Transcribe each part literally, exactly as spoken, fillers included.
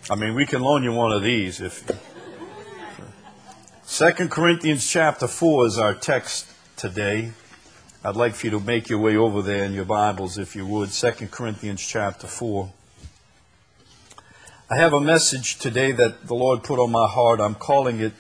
I mean, we can loan you one of these. If Second Corinthians chapter four is our text today. I'd like for you to make your way over there in your Bibles, if you would. Second Corinthians chapter four. I have a message today that the Lord put on my heart. I'm calling it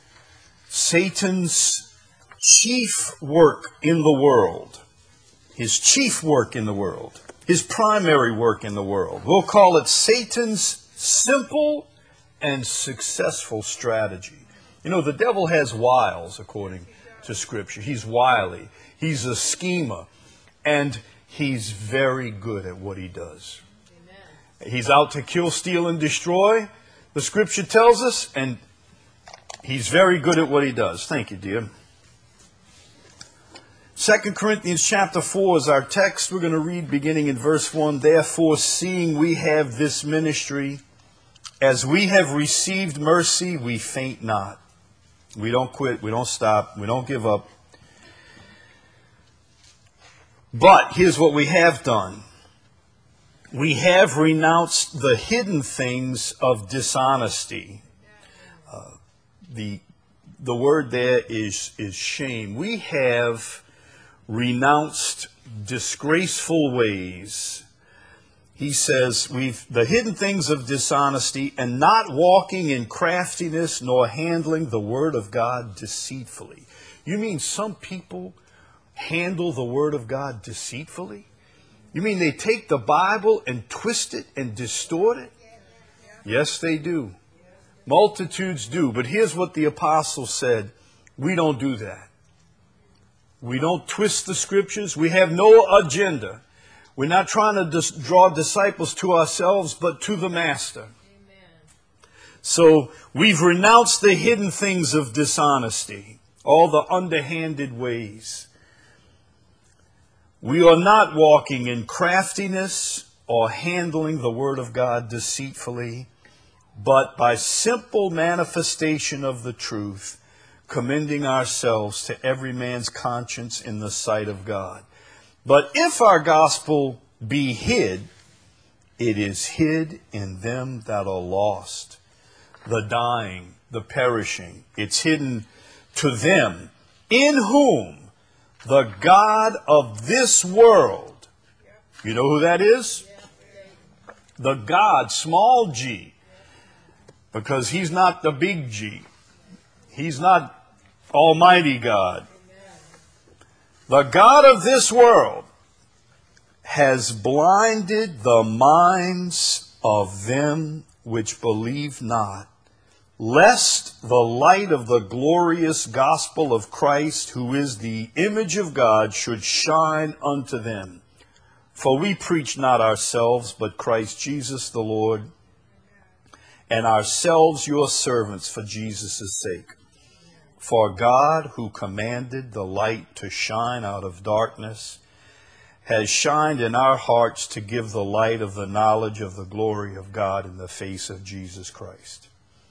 Satan's chief work in the world. His chief work in the world. His primary work in the world. We'll call it Satan's simple and successful strategy. You know, the devil has wiles, according to Scripture. He's wily. He's a schemer. And he's very good at what he does. Amen. He's out to kill, steal, and destroy, the Scripture tells us, and he's very good at what he does. Thank you, dear. Second Corinthians chapter four is our text. We're going to read beginning in verse one. Therefore, seeing we have this ministry, as we have received mercy, we faint not. We don't quit. We don't stop. We don't give up. But here's what we have done. We have renounced the hidden things of dishonesty. Uh, the, the word there is, is shame. We have renounced disgraceful ways. He says, we've the hidden things of dishonesty, and not walking in craftiness, nor handling the word of God deceitfully. You mean some people handle the word of God deceitfully? You mean they take the Bible and twist it and distort it? Yes, they do. Multitudes do. But here's what the apostle said. We don't do that. We don't twist the Scriptures. We have no agenda. We're not trying to dis- draw disciples to ourselves, but to the Master. Amen. So we've renounced the hidden things of dishonesty, all the underhanded ways. We are not walking in craftiness or handling the Word of God deceitfully, but by simple manifestation of the truth, commending ourselves to every man's conscience in the sight of God. But if our gospel be hid, it is hid in them that are lost, the dying, the perishing. It's hidden to them, in whom the God of this world, you know who that is? The God, small g, because he's not the big G. He's not Almighty God. The God of this world has blinded the minds of them which believe not, lest the light of the glorious gospel of Christ, who is the image of God, should shine unto them. For we preach not ourselves, but Christ Jesus the Lord, and ourselves your servants for Jesus' sake. For God, who commanded the light to shine out of darkness, has shined in our hearts to give the light of the knowledge of the glory of God in the face of Jesus Christ.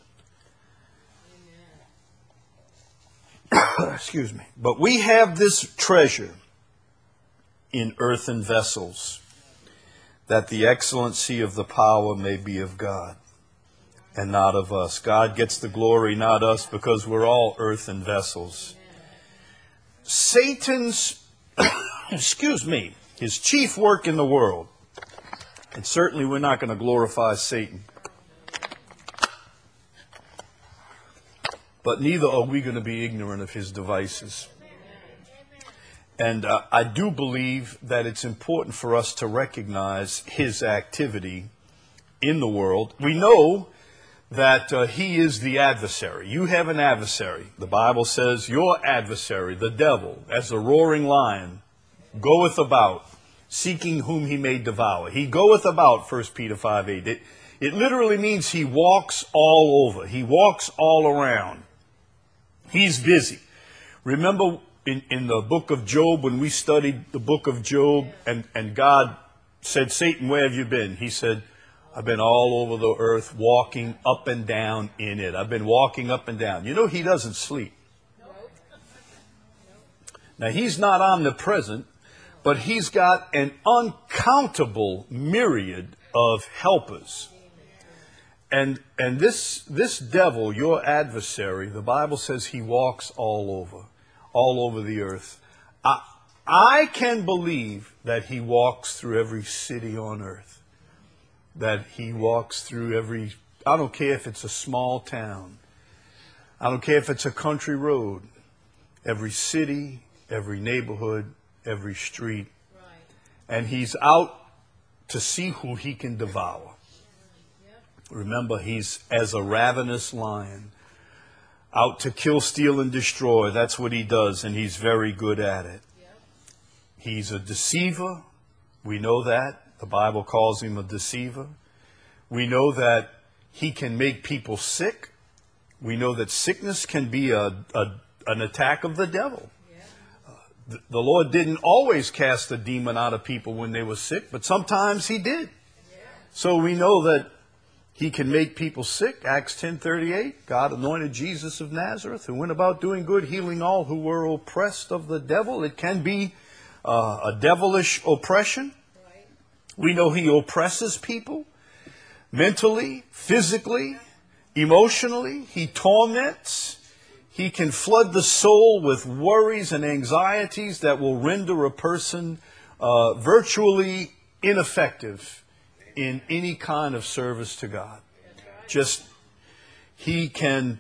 Excuse me. But we have this treasure in earthen vessels, that the excellency of the power may be of God and not of us. God gets the glory, not us, because we're all earthen vessels. Satan's, excuse me, his chief work in the world, and certainly we're not going to glorify Satan, but neither are we going to be ignorant of his devices. And uh, I do believe that it's important for us to recognize his activity in the world. We know that uh, he is the adversary. You have an adversary. The Bible says your adversary, the devil, as a roaring lion, goeth about, seeking whom he may devour. He goeth about, First Peter five eight. It, it literally means he walks all over. He walks all around. He's busy. Remember in, in the book of Job, when we studied the book of Job, and, and God said, Satan, where have you been? He said, I've been all over the earth, walking up and down in it. I've been walking up and down. You know, he doesn't sleep. Now, he's not omnipresent, but he's got an uncountable myriad of helpers. And and this this devil, your adversary, the Bible says he walks all over, all over the earth. I, I can believe that he walks through every city on earth. That he walks through every, I don't care if it's a small town. I don't care if it's a country road. Every city, every neighborhood, every street. Right. And he's out to see who he can devour. Yep. Remember, he's as a ravenous lion, out to kill, steal, and destroy. That's what he does, and he's very good at it. Yep. He's a deceiver. We know that. The Bible calls him a deceiver. We know that he can make people sick. We know that sickness can be a, a an attack of the devil. Uh, the, the Lord didn't always cast a demon out of people when they were sick, but sometimes he did. So we know that he can make people sick. Acts ten thirty-eight, God anointed Jesus of Nazareth, who went about doing good, healing all who were oppressed of the devil. It can be uh, a devilish oppression. We know he oppresses people mentally, physically, emotionally. He torments. He can flood the soul with worries and anxieties that will render a person uh, virtually ineffective in any kind of service to God. Just, he can,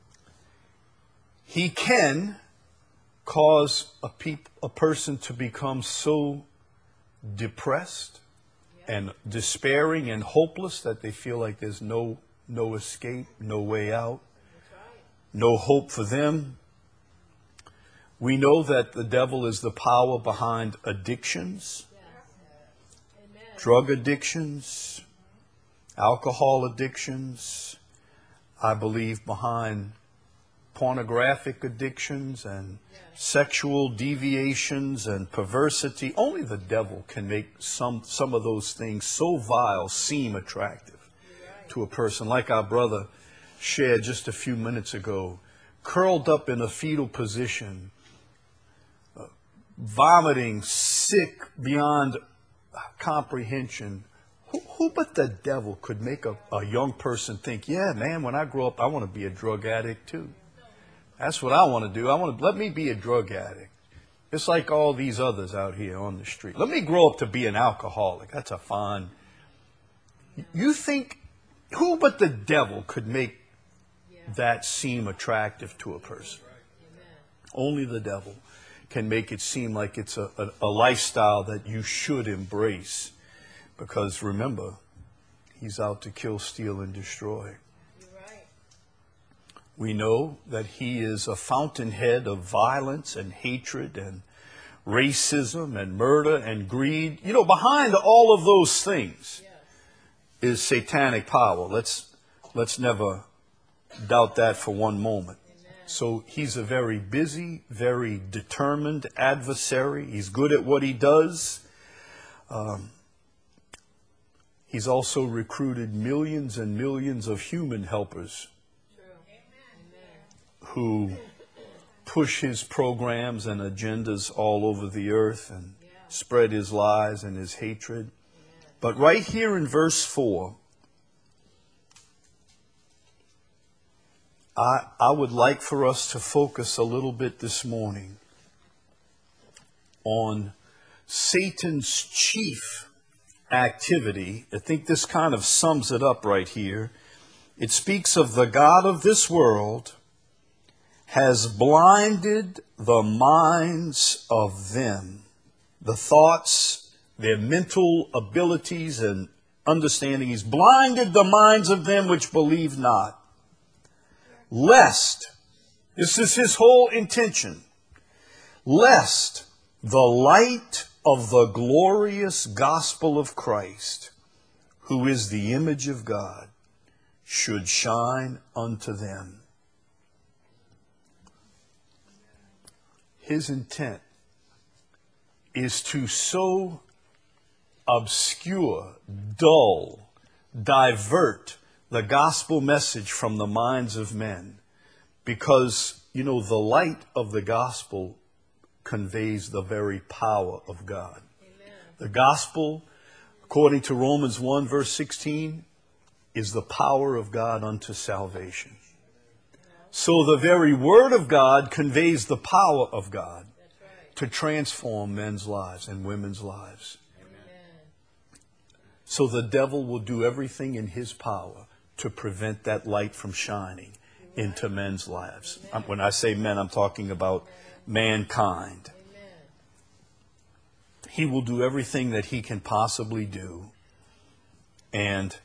he can cause a, peop, a person to become so depressed and despairing and hopeless that they feel like there's no no escape, no way out, no hope for them. We know that the devil is the power behind addictions, drug addictions, alcohol addictions. I believe behind pornographic addictions and sexual deviations and perversity. Only the devil can make some some of those things so vile seem attractive to a person. Like our brother shared just a few minutes ago, curled up in a fetal position, uh, vomiting, sick beyond comprehension. Who, who but the devil could make a, a young person think, yeah, man, when I grow up, I want to be a drug addict too. That's what I want to do. I want to let me be a drug addict. Just like all these others out here on the street. Let me grow up to be an alcoholic. That's a fine. You think, who but the devil could make that seem attractive to a person? Only the devil can make it seem like it's a, a, a lifestyle that you should embrace. Because remember, he's out to kill, steal, and destroy. We know that he is a fountainhead of violence and hatred and racism and murder and greed. You know, behind all of those things is satanic power. Let's let's never doubt that for one moment. So he's a very busy, very determined adversary. He's good at what he does. Um, he's also recruited millions and millions of human helpers who push his programs and agendas all over the earth and spread his lies and his hatred. But right here in verse four, I, I would like for us to focus a little bit this morning on Satan's chief activity. I think this kind of sums it up right here. It speaks of the God of this world has blinded the minds of them, the thoughts, their mental abilities and understanding. He's blinded the minds of them which believe not, lest, this is his whole intention, lest the light of the glorious gospel of Christ, who is the image of God, should shine unto them. His intent is to so obscure, dull, divert the gospel message from the minds of men. Because, you know, the light of the gospel conveys the very power of God. Amen. The gospel, according to Romans one, verse sixteen, is the power of God unto salvation. So the very word of God conveys the power of God to transform men's lives and women's lives. So the devil will do everything in his power to prevent that light from shining into men's lives. When I say men, I'm talking about mankind. He will do everything that he can possibly do. And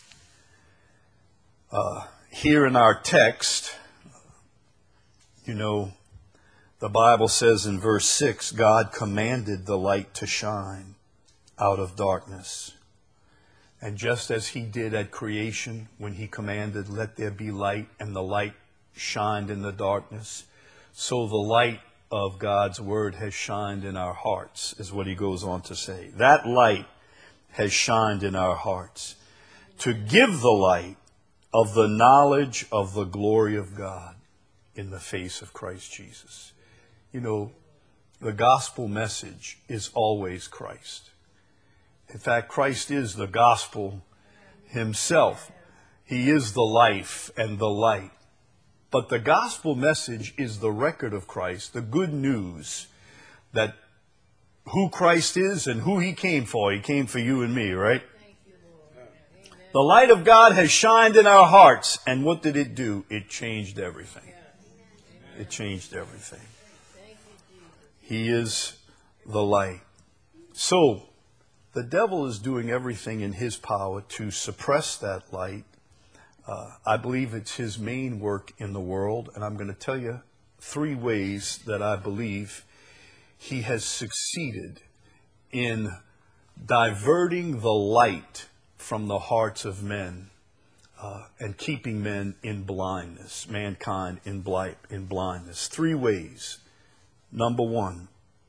uh, here in our text, you know, the Bible says in verse six, God commanded the light to shine out of darkness. And just as he did at creation, when he commanded, let there be light, and the light shined in the darkness, so the light of God's word has shined in our hearts, is what he goes on to say. That light has shined in our hearts to give the light of the knowledge of the glory of God in the face of Christ Jesus. You know, the gospel message is always Christ. In fact, Christ is the gospel himself. He is the life and the light. But the gospel message is the record of Christ, the good news that who Christ is and who he came for. He came for you and me, right? The light of God has shined in our hearts. And what did it do? It changed everything. It changed everything. He is the light. So, the devil is doing everything in his power to suppress that light. Uh, I believe it's his main work in the world, and I'm going to tell you three ways that I believe he has succeeded in diverting the light from the hearts of men uh, and keeping men in blindness, mankind in, blight, in blindness. Three ways. Number one,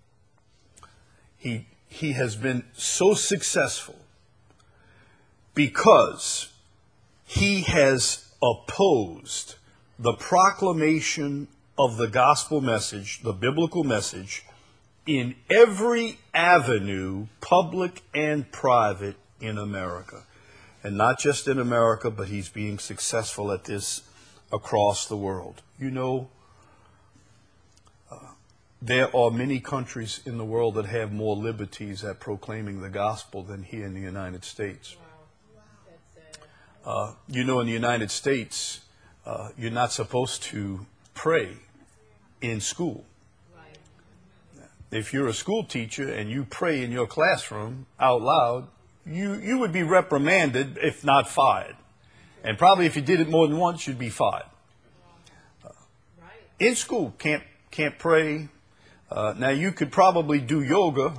he He has been so successful because he has opposed the proclamation of the gospel message, the biblical message, in every avenue, public and private, in America. And not just in America, but he's being successful at this across the world. You know, there are many countries in the world that have more liberties at proclaiming the gospel than here in the United States. Uh, you know, in the United States, uh, you're not supposed to pray in school. If you're a school teacher and you pray in your classroom out loud, you, you would be reprimanded, if not fired. And probably if you did it more than once, you'd be fired. Uh, in school, can't can't pray. Uh, now, you could probably do yoga.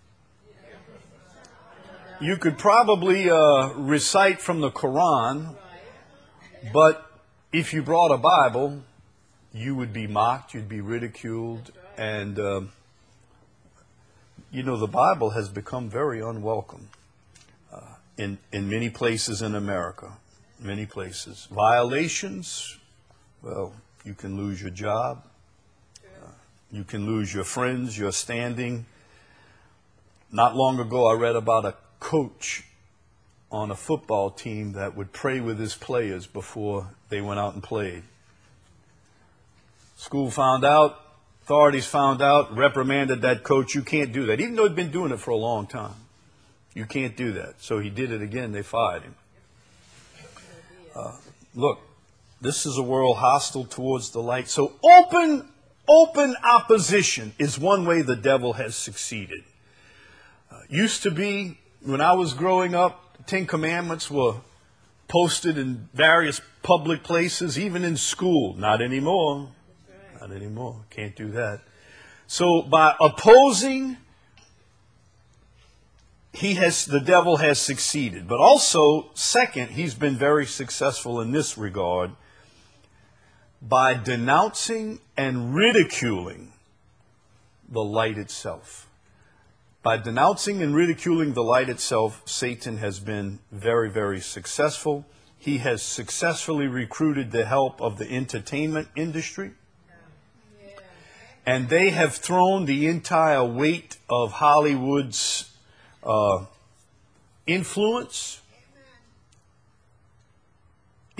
You could probably uh, recite from the Quran. But if you brought a Bible, you would be mocked, you'd be ridiculed. And, uh, you know, the Bible has become very unwelcome uh, in, in many places in America. Many places. Violations, well, you can lose your job. You can lose your friends, your standing. Not long ago, I read about a coach on a football team that would pray with his players before they went out and played. School found out, authorities found out, reprimanded that coach. You can't do that, even though he'd been doing it for a long time. You can't do that. So he did it again. They fired him. Uh, look, this is a world hostile towards the light. So open Open opposition is one way the devil has succeeded. Uh, used to be, when I was growing up, the Ten Commandments were posted in various public places, even in school. Not anymore. Not anymore. Can't do that. So by opposing, he has, the devil has succeeded. But also, second, he's been very successful in this regard by denouncing and ridiculing the light itself. By denouncing and ridiculing the light itself, Satan has been very, very successful. He has successfully recruited the help of the entertainment industry. And they have thrown the entire weight of Hollywood's uh, influence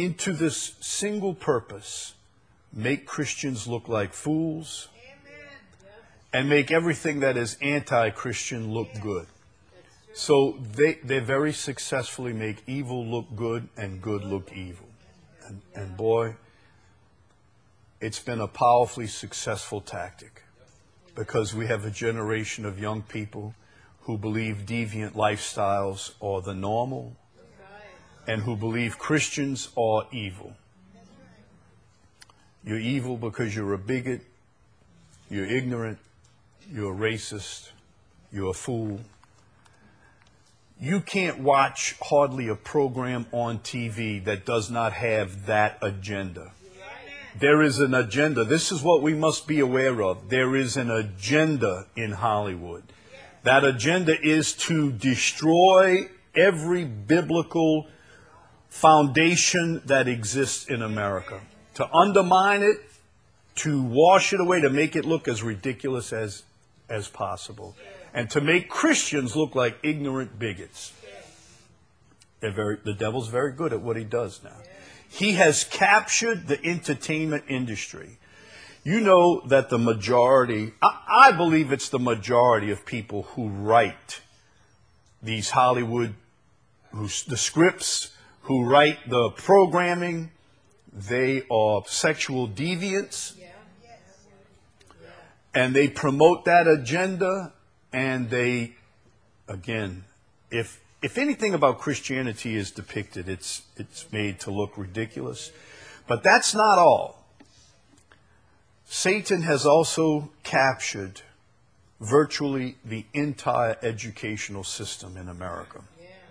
into this single purpose: make Christians look like fools and make everything that is anti-Christian look good. So they, they very successfully make evil look good and good look evil. And, and boy, it's been a powerfully successful tactic, because we have a generation of young people who believe deviant lifestyles are the normal and who believe Christians are evil. You're evil because you're a bigot, you're ignorant, you're a racist, you're a fool. You can't watch hardly a program on T V that does not have that agenda. There is an agenda. This is what we must be aware of. There is an agenda in Hollywood. That agenda is to destroy every biblical foundation that exists in America, to undermine it, to wash it away, to make it look as ridiculous as as possible, and to make Christians look like ignorant bigots. They're very, the devil's very good at what he does now. He has captured the entertainment industry. You know that the majority, I, I believe it's the majority of people who write these Hollywood, who, the scripts, who write the programming, they are sexual deviants. And they promote that agenda, and they, again, if if anything about Christianity is depicted, it's it's made to look ridiculous. But that's not all. Satan has also captured virtually the entire educational system in America.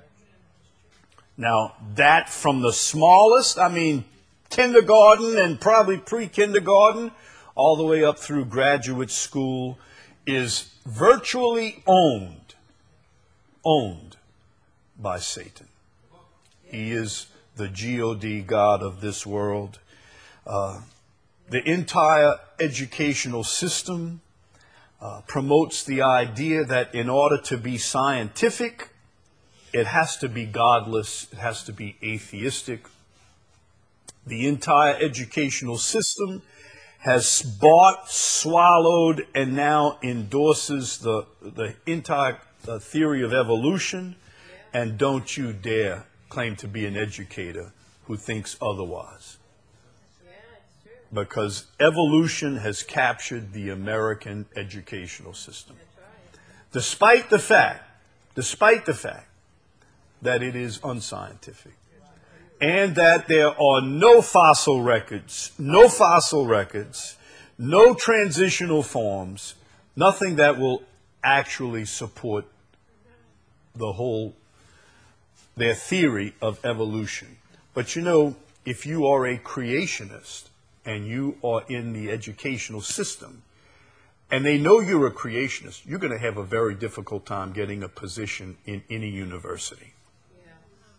Now, that from the smallest, I mean, kindergarten and probably pre-kindergarten, all the way up through graduate school, is virtually owned, owned by Satan. He is the G O D, God of this world. Uh, the entire educational system uh, promotes the idea that in order to be scientific, it has to be godless, it has to be atheistic. The entire educational system has bought, swallowed, and now endorses the, the entire uh, theory of evolution. And don't you dare claim to be an educator who thinks otherwise. Because evolution has captured the American educational system. Despite the fact, despite the fact that it is unscientific. And that there are no fossil records, no fossil records, no transitional forms, nothing that will actually support the whole, their theory of evolution. But you know, if you are a creationist and you are in the educational system, and they know you're a creationist, you're going to have a very difficult time getting a position in any university. Yeah.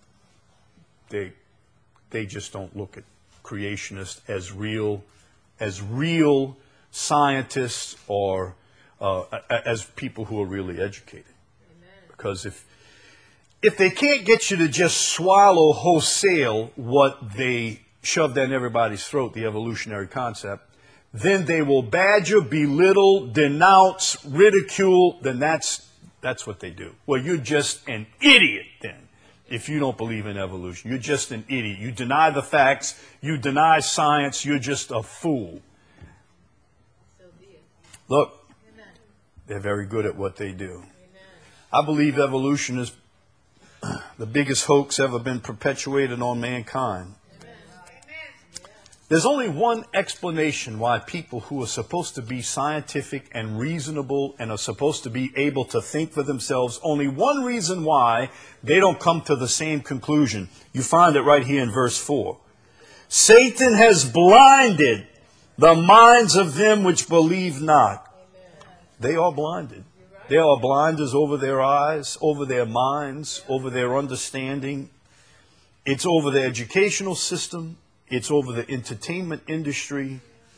They They just don't look at creationists as real, as real scientists or uh, as people who are really educated. Amen. Because if if they can't get you to just swallow wholesale what they shove down everybody's throat, the evolutionary concept, then they will badger, belittle, denounce, ridicule. Then that's that's what they do. Well, you're just an idiot then. If you don't believe in evolution, you're just an idiot. You deny the facts. You deny science. You're just a fool. So be it. Look, amen. They're very good at what they do. Amen. I believe evolution is the biggest hoax ever been perpetuated on mankind. There's only one explanation why people who are supposed to be scientific and reasonable and are supposed to be able to think for themselves, only one reason why they don't come to the same conclusion. You find it right here in verse four. Satan has blinded the minds of them which believe not. They are blinded. There are blinders over their eyes, over their minds, over their understanding. It's over the educational system. It's over the entertainment industry,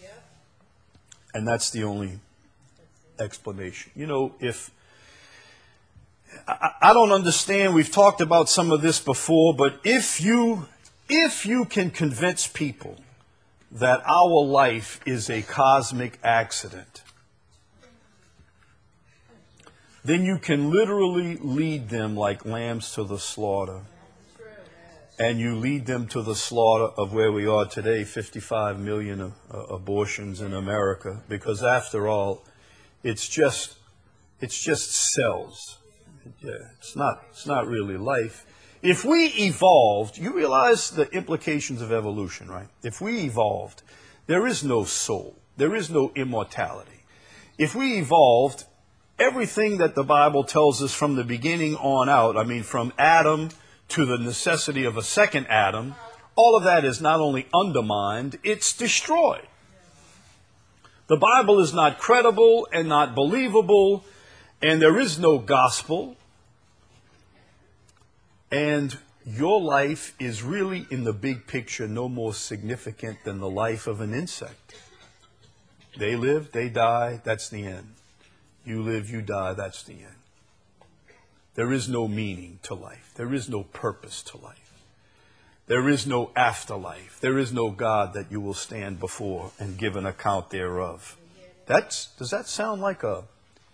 and that's the only explanation. You know, if I, I don't understand, we've talked about some of this before, but if you if you can convince people that our life is a cosmic accident, then you can literally lead them like lambs to the slaughter. And you lead them to the slaughter of where we are today, fifty-five million uh, abortions in America, because after all, it's just it's just cells. Yeah, it's not it's not really life. If we evolved, you realize the implications of evolution, right? If we evolved, there is no soul. There is no immortality. If we evolved, everything that the Bible tells us from the beginning on out, I mean, from Adam to the necessity of a second Adam, all of that is not only undermined, it's destroyed. The Bible is not credible and not believable, and there is no gospel. And your life is really, in the big picture, no more significant than the life of an insect. They live, they die, that's the end. You live, you die, that's the end. There is no meaning to life. There is no purpose to life. There is no afterlife. There is no God that you will stand before and give an account thereof. That's, does that sound like a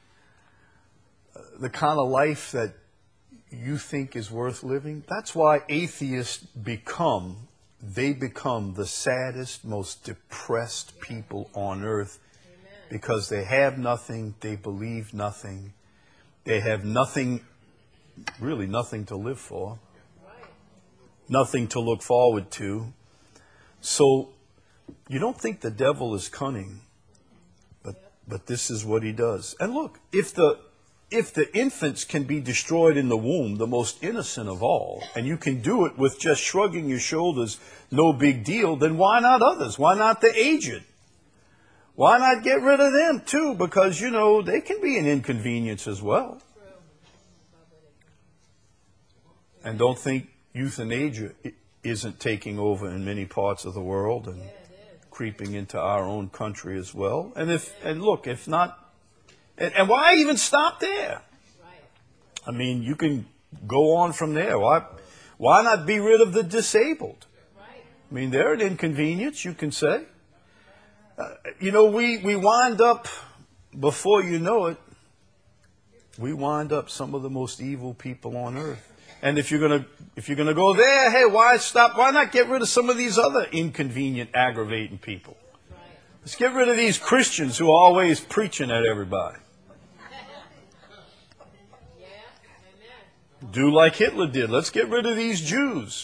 the kind of life that you think is worth living? That's why atheists become, they become the saddest, most depressed people on earth, because they have nothing, they believe nothing, they have nothing, really nothing to live for, nothing to look forward to. So you don't think the devil is cunning, but but this is what he does. And look, if the if the infants can be destroyed in the womb, the most innocent of all, and you can do it with just shrugging your shoulders, no big deal, then why not others? Why not the aged? Why not get rid of them too? Because, you know, they can be an inconvenience as well. And don't think euthanasia isn't taking over in many parts of the world and creeping into our own country as well. And if and look, if not, and, and why even stop there? I mean, you can go on from there. Why, why not be rid of the disabled? I mean, they're an inconvenience, you can say. Uh, you know, we, we wind up, before you know it, we wind up some of the most evil people on earth. And if you're gonna if you're gonna go there, hey, why stop? Why not get rid of some of these other inconvenient, aggravating people? Let's get rid of these Christians who are always preaching at everybody. Do like Hitler did. Let's get rid of these Jews.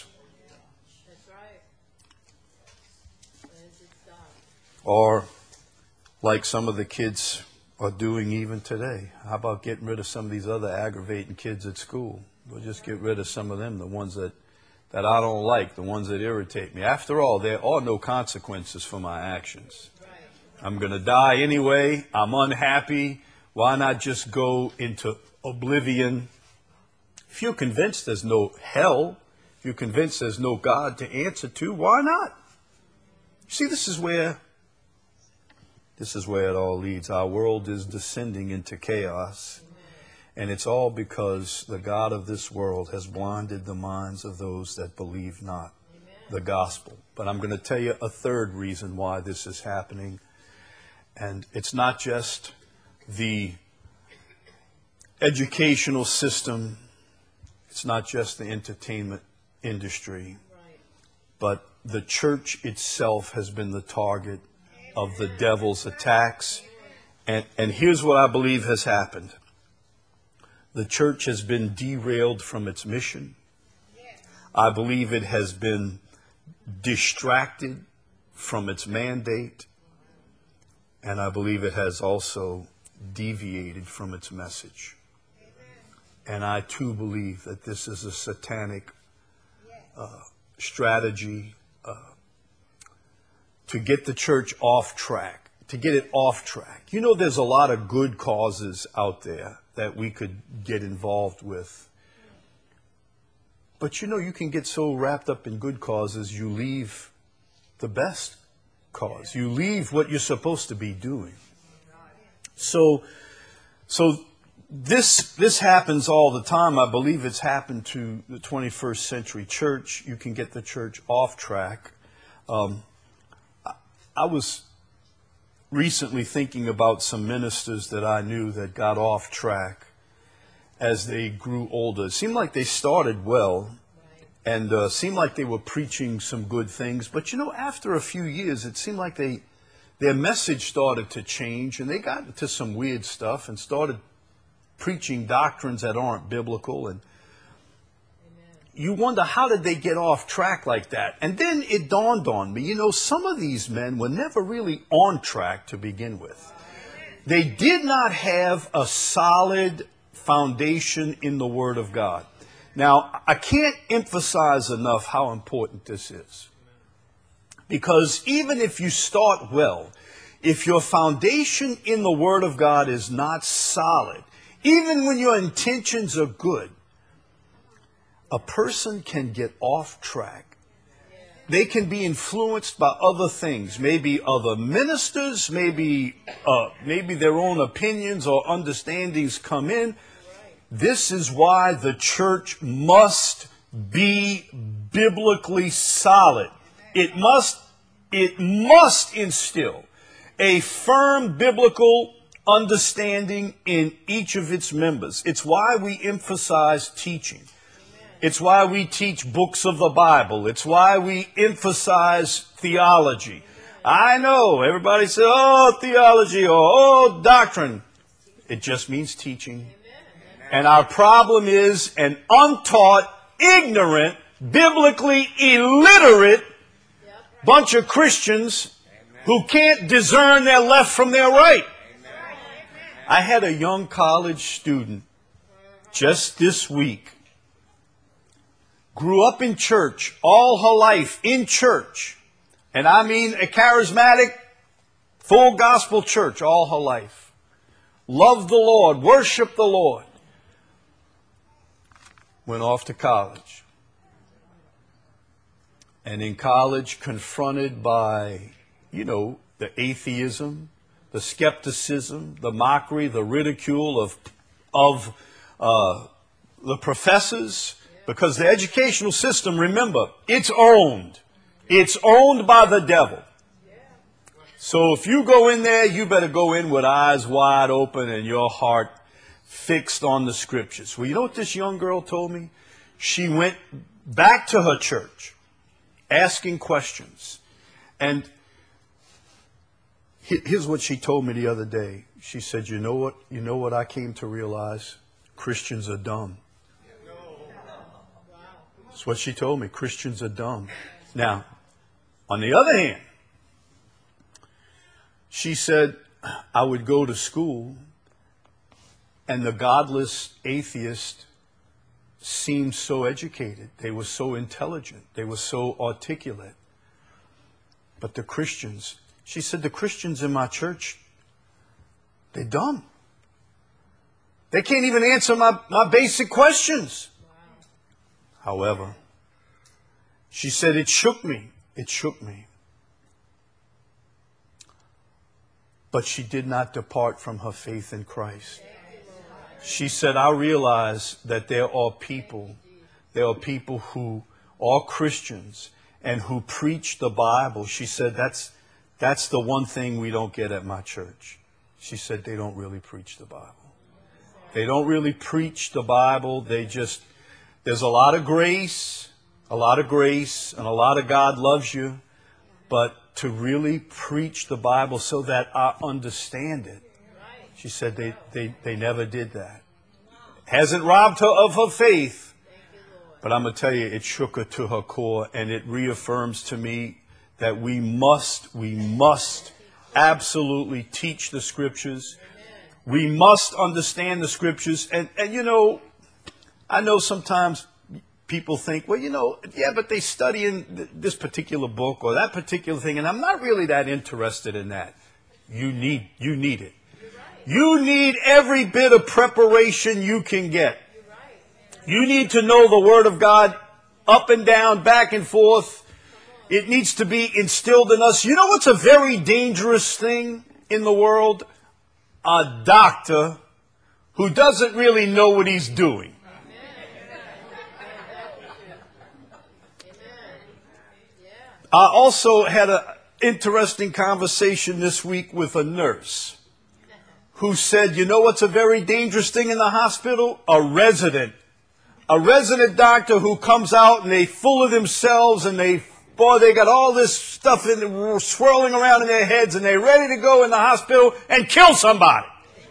Or like some of the kids are doing even today. How about getting rid of some of these other aggravating kids at school? We'll just get rid of some of them, the ones that, that I don't like, the ones that irritate me. After all, there are no consequences for my actions. I'm going to die anyway. I'm unhappy. Why not just go into oblivion? If you're convinced there's no hell, if you're convinced there's no God to answer to, why not? See, this is where this is where it all leads. Our world is descending into chaos. And it's all because the God of this world has blinded the minds of those that believe not the gospel. But I'm going to tell you a third reason why this is happening. And it's not just the educational system. It's not just the entertainment industry. But the church itself has been the target of the devil's attacks. And, and here's what I believe has happened. The church has been derailed from its mission. I believe it has been distracted from its mandate. And I believe it has also deviated from its message. And I too believe that this is a satanic uh, strategy uh, to get the church off track, to get it off track. You know, there's a lot of good causes out there that we could get involved with. But you know, you can get so wrapped up in good causes, you leave the best cause. You leave what you're supposed to be doing. So, so this this happens all the time. I believe it's happened to the twenty-first century church. You can get the church off track. Um, I, I was recently thinking about some ministers that I knew that got off track as they grew older. It seemed like they started well and uh, seemed like they were preaching some good things. But, you know, after a few years, it seemed like they their message started to change, and they got into some weird stuff and started preaching doctrines that aren't biblical. And you wonder, how did they get off track like that? And then it dawned on me, you know, some of these men were never really on track to begin with. They did not have a solid foundation in the Word of God. Now, I can't emphasize enough how important this is. Because even if you start well, if your foundation in the Word of God is not solid, even when your intentions are good, a person can get off track. They can be influenced by other things, maybe other ministers, maybe uh, maybe their own opinions or understandings come in. This is why the church must be biblically solid. It must, it must instill a firm biblical understanding in each of its members. It's why we emphasize teaching. It's why we teach books of the Bible. It's why we emphasize theology. I know everybody says, oh, theology, or oh, doctrine. It just means teaching. And our problem is an untaught, ignorant, biblically illiterate bunch of Christians who can't discern their left from their right. I had a young college student just this week. Grew up in church, all her life in church. And I mean a charismatic, full gospel church all her life. Loved the Lord, worshiped the Lord. Went off to college. And in college, confronted by, you know, the atheism, the skepticism, the mockery, the ridicule of, of uh, the professors. Because the educational system, remember, it's owned. It's owned by the devil. So if you go in there, you better go in with eyes wide open and your heart fixed on the scriptures. Well, you know what this young girl told me? She went back to her church asking questions. And here's what she told me the other day. She said, you know what? You know what I came to realize? Christians are dumb. That's what she told me. Christians are dumb. Now, on the other hand, she said, I would go to school and the godless atheists seemed so educated. They were so intelligent. They were so articulate. But the Christians, she said, the Christians in my church, they're dumb. They can't even answer my, my basic questions. However, she said, it shook me. It shook me. But she did not depart from her faith in Christ. She said, I realize that there are people, there are people who are Christians and who preach the Bible. She said, that's, that's the one thing we don't get at my church. She said, they don't really preach the Bible. They don't really preach the Bible. They just... There's a lot of grace, a lot of grace, and a lot of God loves you. But to really preach the Bible so that I understand it, she said they, they, they never did that. Hasn't robbed her of her faith. But I'm going to tell you, it shook her to her core, and it reaffirms to me that we must, we must absolutely teach the Scriptures. We must understand the Scriptures. And, and you know, I know sometimes people think, well, you know, yeah, but they study in this particular book or that particular thing, and I'm not really that interested in that. You need, you need it. You need every bit of preparation you can get. You need to know the Word of God up and down, back and forth. It needs to be instilled in us. You know what's a very dangerous thing in the world? A doctor who doesn't really know what he's doing. I also had an interesting conversation this week with a nurse who said, you know what's a very dangerous thing in the hospital? A resident. A resident doctor who comes out and they full of themselves and they, boy, they got all this stuff in, swirling around in their heads and they're ready to go in the hospital and kill somebody.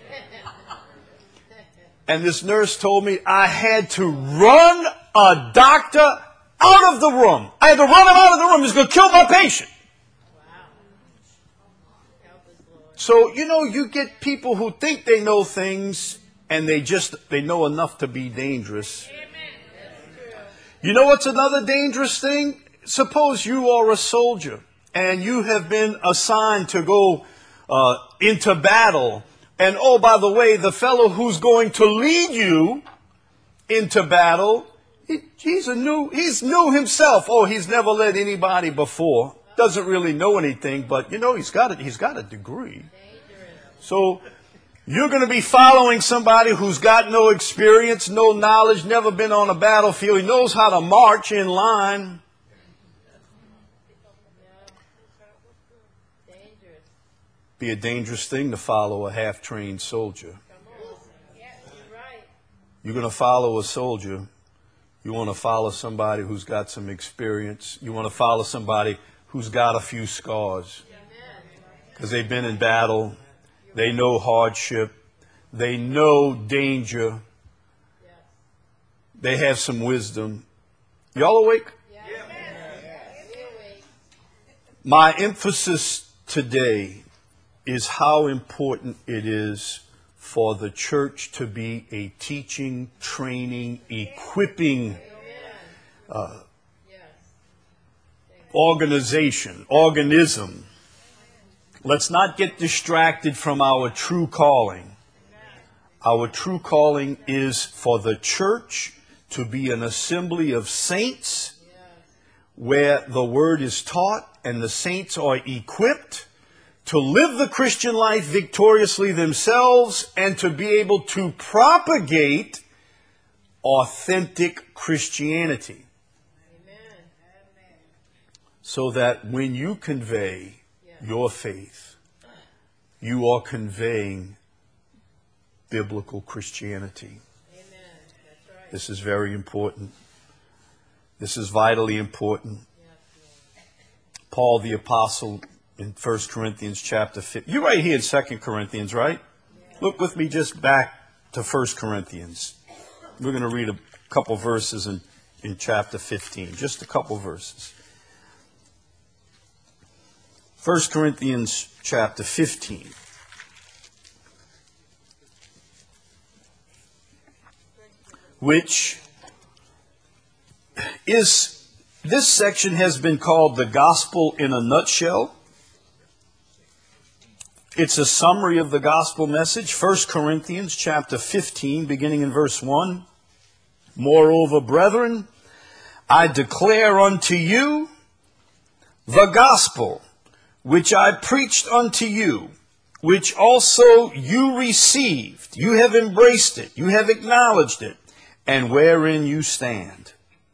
And this nurse told me I had to run a doctor out of the room. I had to run him out of the room. He's going to kill my patient. So, you know, you get people who think they know things and they just, they know enough to be dangerous. You know what's another dangerous thing? Suppose you are a soldier and you have been assigned to go uh, into battle. And oh, by the way, the fellow who's going to lead you into battle, he, he's a new, he's new himself. Oh, he's never led anybody before. Doesn't really know anything, but you know, he's got it. He's got a degree. So you're going to be following somebody who's got no experience, no knowledge, never been on a battlefield. He knows how to march in line. Be a dangerous thing to follow a half-trained soldier. You're going to follow a soldier. You want to follow somebody who's got some experience. You want to follow somebody who's got a few scars. Because they've been in battle. They know hardship. They know danger. They have some wisdom. Y'all awake? My emphasis today is how important it is for the church to be a teaching, training, equipping uh, organization, organism. Let's not get distracted from our true calling. Our true calling is for the church to be an assembly of saints where the word is taught and the saints are equipped to live the Christian life victoriously themselves and to be able to propagate authentic Christianity. Amen. So that when you convey your faith, you are conveying biblical Christianity. Amen. That's right. This is very important. This is vitally important. Paul the Apostle in First Corinthians chapter fifteen. You're right here in Second Corinthians, right? Look with me just back to First Corinthians. We're going to read a couple verses in, in chapter fifteen. Just a couple verses. First Corinthians chapter fifteen. Which is, this section has been called the gospel in a nutshell. It's a summary of the gospel message. First Corinthians chapter fifteen, beginning in verse one. Moreover, brethren, I declare unto you the gospel which I preached unto you, which also you received. You have embraced it. You have acknowledged it. And wherein you stand.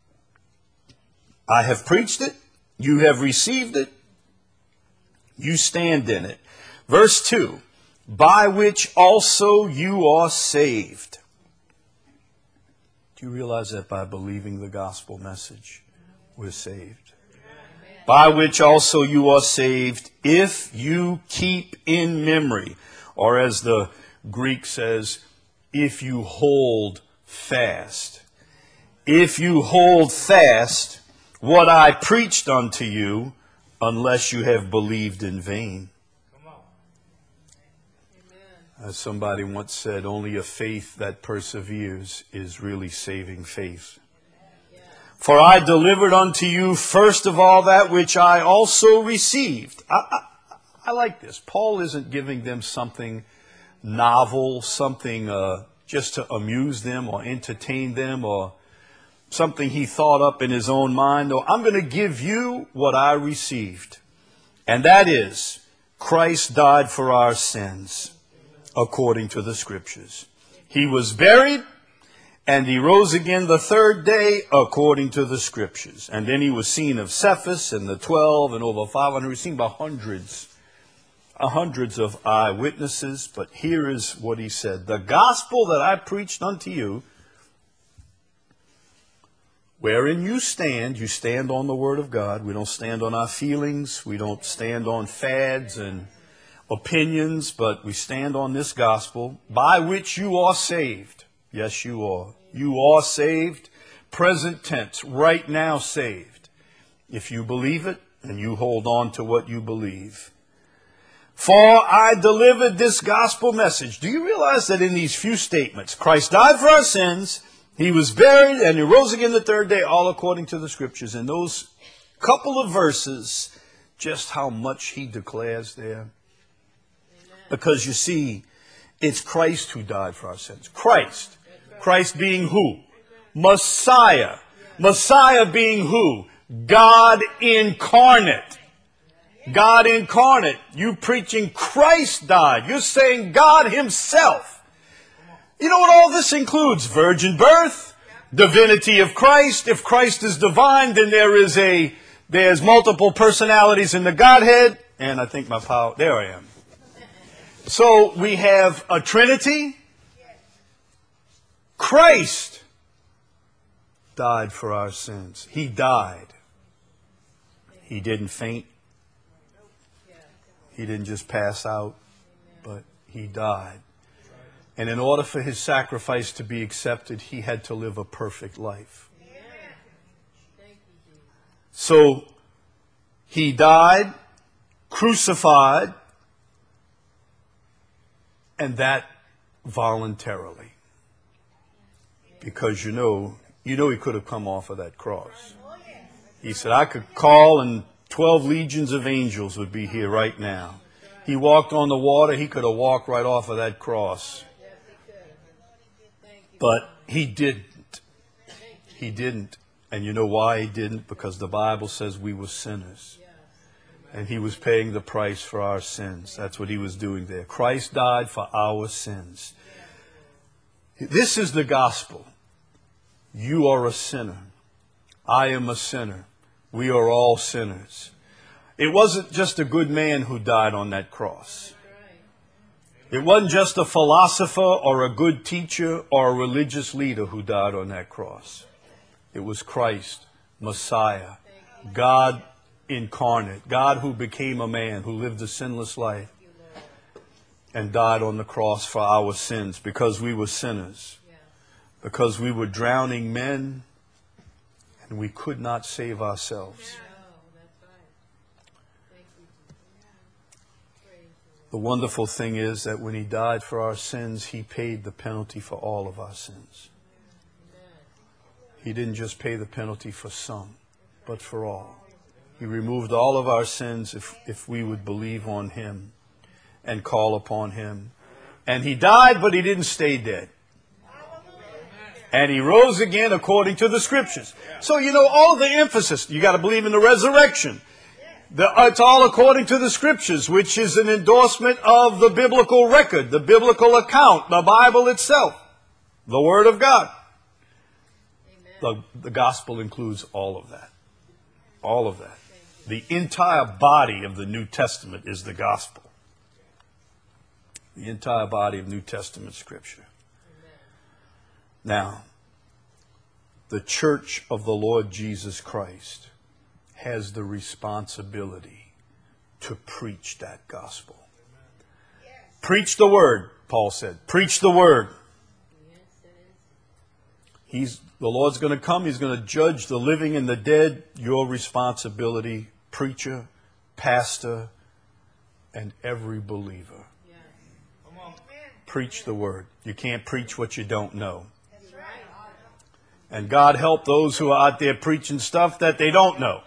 I have preached it. You have received it. You stand in it. Verse two, by which also you are saved. Do you realize that by believing the gospel message, we're saved? Amen. By which also you are saved, if you keep in memory, or as the Greek says, if you hold fast. If you hold fast what I preached unto you, unless you have believed in vain. As somebody once said, only a faith that perseveres is really saving faith. For I delivered unto you first of all that which I also received. I, I, I like this. Paul isn't giving them something novel, something uh, just to amuse them or entertain them or something he thought up in his own mind. No, I'm going to give you what I received. And that is, Christ died for our sins. According to the Scriptures. He was buried, and he rose again the third day according to the Scriptures. And then he was seen of Cephas and the twelve and over five hundred. He was seen by hundreds, uh, hundreds of eyewitnesses. But here is what he said. The gospel that I preached unto you, wherein you stand, you stand on the Word of God. We don't stand on our feelings. We don't stand on fads and opinions, but we stand on this gospel by which you are saved. Yes, you are. You are saved. Present tense, right now saved. If you believe it and you hold on to what you believe. For I delivered this gospel message. Do you realize that in these few statements, Christ died for our sins, he was buried, and he rose again the third day, all according to the Scriptures. In those couple of verses, just how much he declares there. Because you see, it's Christ who died for our sins. Christ. Christ being who? Messiah. Messiah being who? God incarnate. God incarnate. You preaching Christ died. You're saying God himself. You know what all this includes? Virgin birth, divinity of Christ. If Christ is divine, then there is a, there's multiple personalities in the Godhead. And I think my power, there I am. So we have a Trinity. Christ died for our sins. He died. He didn't faint. He didn't just pass out, but he died. And in order for his sacrifice to be accepted, he had to live a perfect life. So he died, crucified, and that voluntarily. Because you know, you know he could have come off of that cross. He said, I could call and twelve legions of angels would be here right now. He walked on the water. He could have walked right off of that cross. But he didn't. He didn't. And you know why he didn't? Because the Bible says we were sinners. And he was paying the price for our sins. That's what he was doing there. Christ died for our sins. This is the gospel. You are a sinner. I am a sinner. We are all sinners. It wasn't just a good man who died on that cross. It wasn't just a philosopher or a good teacher or a religious leader who died on that cross. It was Christ, Messiah, God incarnate, God who became a man, who lived a sinless life and died on the cross for our sins because we were sinners, because we were drowning men and we could not save ourselves. The wonderful thing is that when he died for our sins, he paid the penalty for all of our sins. He didn't just pay the penalty for some, but for all. He removed all of our sins if, if we would believe on him and call upon him. And he died, but he didn't stay dead. And he rose again according to the Scriptures. So, you know, all the emphasis, you got to believe in the resurrection. The, it's all according to the Scriptures, which is an endorsement of the biblical record, the biblical account, the Bible itself, the Word of God. The, the gospel includes all of that. All of that. The entire body of the New Testament is the gospel. The entire body of New Testament Scripture. Now, the church of the Lord Jesus Christ has the responsibility to preach that gospel. Preach the word, Paul said. Preach the word. He's, the Lord's going to come. He's going to judge the living and the dead. Your responsibility, preacher, pastor, and every believer. Preach the word. You can't preach what you don't know. And God help those who are out there preaching stuff that they don't know.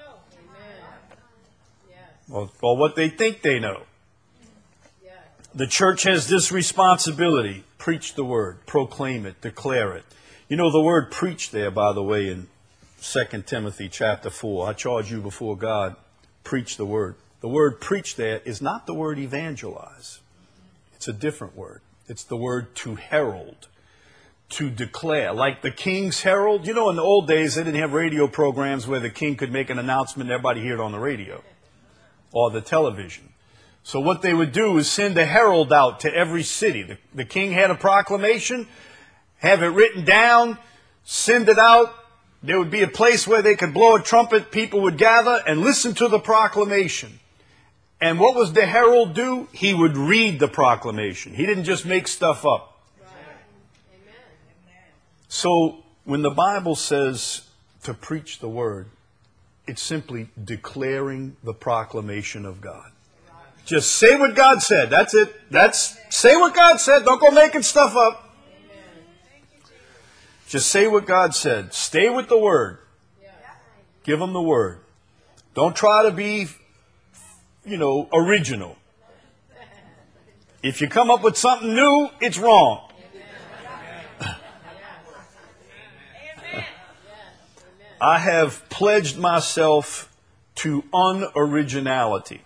Or, or what they think they know. The church has this responsibility. Preach the word. Proclaim it. Declare it. You know the word preach there, by the way, in Second Timothy chapter four. I charge you before God, preach the word. The word preach there is not the word evangelize. It's a different word. It's the word to herald. to declare, like the King's Herald. You know, in the old days, they didn't have radio programs where the king could make an announcement and everybody hear it on the radio or the television. So what they would do is send a herald out to every city. The, the king had a proclamation, have it written down, send it out. There would be a place where they could blow a trumpet. People would gather and listen to the proclamation. And what was the herald do? He would read the proclamation. He didn't just make stuff up. Right. So when the Bible says to preach the word, it's simply declaring the proclamation of God. Just say what God said. That's it. That's say what God said. Don't go making stuff up. Just say what God said. Stay with the word. Give them the word. Don't try to be, you know, original. If you come up with something new, it's wrong. I have pledged myself to unoriginality.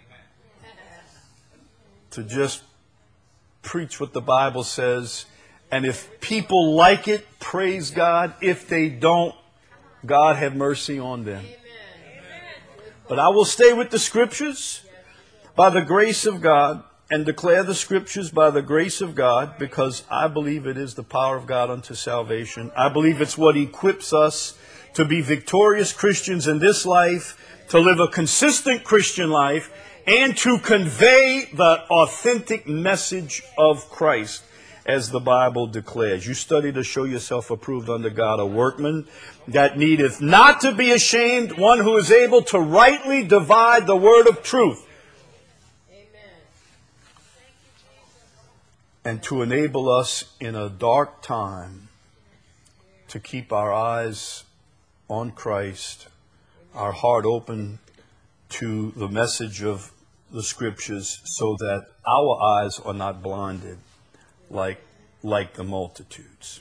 To just preach what the Bible says. And if people like it, praise God. If they don't, God have mercy on them. But I will stay with the Scriptures by the grace of God and declare the Scriptures by the grace of God, because I believe it is the power of God unto salvation. I believe it's what equips us to be victorious Christians in this life, to live a consistent Christian life, and to convey the authentic message of Christ, as the Bible declares. You study to show yourself approved unto God, a workman that needeth not to be ashamed, one who is able to rightly divide the word of truth. Amen. And to enable us in a dark time to keep our eyes on Christ, our heart open to the message of the Scriptures, so that our eyes are not blinded like, like the multitudes.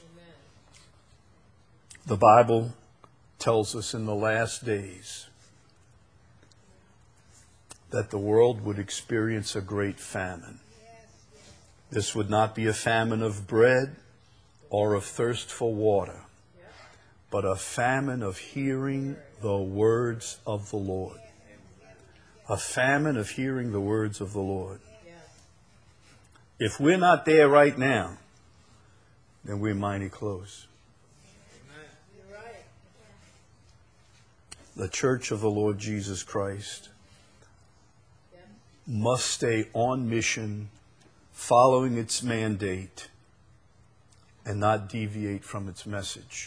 The Bible tells us in the last days that the world would experience a great famine. This would not be a famine of bread or of thirst for water, but a famine of hearing the words of the Lord. A famine of hearing the words of the Lord. If we're not there right now, then we're mighty close. The church of the Lord Jesus Christ must stay on mission, following its mandate, and not deviate from its message.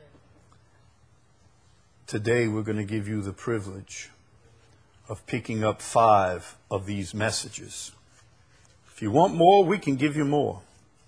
Today we're going to give you the privilege of picking up five of these messages. If you want more, we can give you more.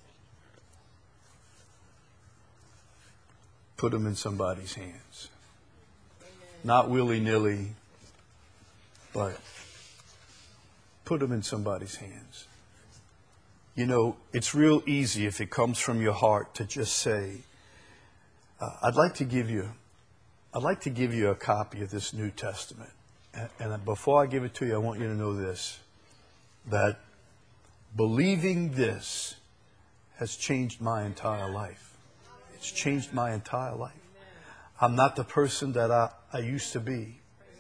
Put them in somebody's hands. Not willy-nilly, but put them in somebody's hands. You know, it's real easy if it comes from your heart to just say, uh, I'd like to give you, I'd like to give you a copy of this New Testament. And, and before I give it to you, I want you to know this, that believing this has changed my entire life. It's changed my entire life. I'm not the person that I, I used to be.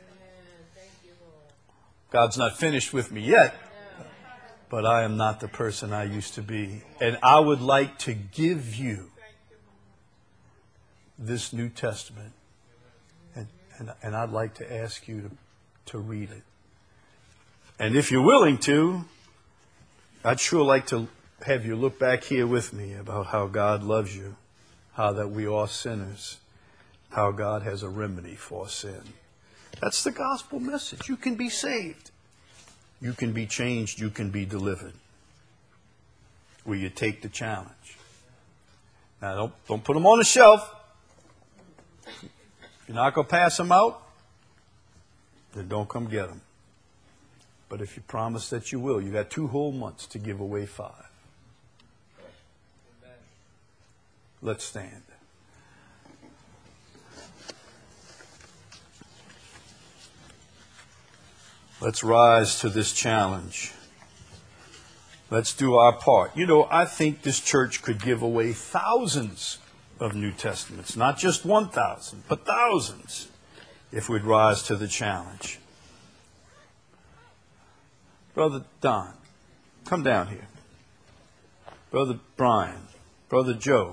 God's not finished with me yet, but I am not the person I used to be. And I would like to give you this New Testament. And, and, and I'd like to ask you to, to read it. And if you're willing to, I'd sure like to have you look back here with me about how God loves you, how that we are sinners, how God has a remedy for sin. That's the gospel message. You can be saved. You can be changed. You can be delivered. Will you take the challenge? Now, don't, don't put them on the shelf. If you're not going to pass them out, then don't come get them. But if you promise that you will, you got two whole months to give away five. Let's stand. Let's rise to this challenge. Let's do our part. You know, I think this church could give away thousands of New Testaments. Not just one thousand, but thousands, if we'd rise to the challenge. Brother Don, come down here. Brother Brian, Brother Joe,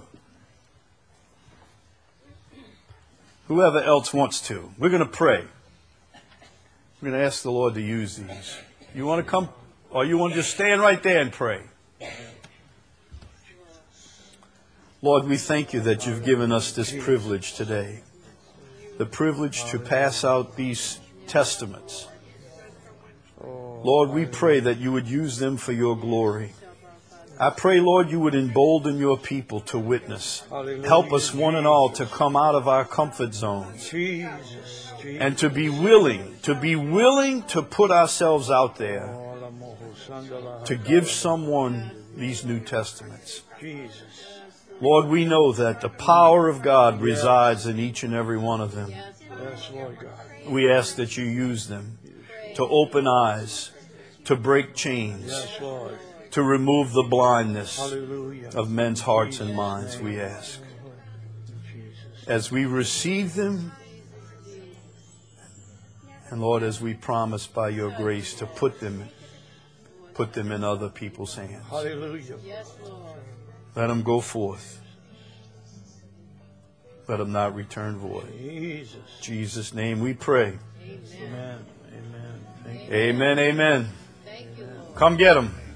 whoever else wants to. We're going to pray. We're going to ask the Lord to use these. You want to come, or you want to just stand right there and pray? Lord, we thank you that you've given us this privilege today. The privilege to pass out these testaments. Lord, we pray that you would use them for your glory. I pray, Lord, you would embolden your people to witness. Help us one and all to come out of our comfort zones and to be willing, to be willing to put ourselves out there to give someone these New Testaments. Lord, we know that the power of God resides in each and every one of them. We ask that you use them to open eyes, to break chains, to remove the blindness of men's hearts and minds, we ask. As we receive them, and Lord, as we promise by your grace to put them, put them in other people's hands. Let them go forth. Let them not return void. In Jesus' name we pray. Amen. Amen. Amen. Amen. Come get them.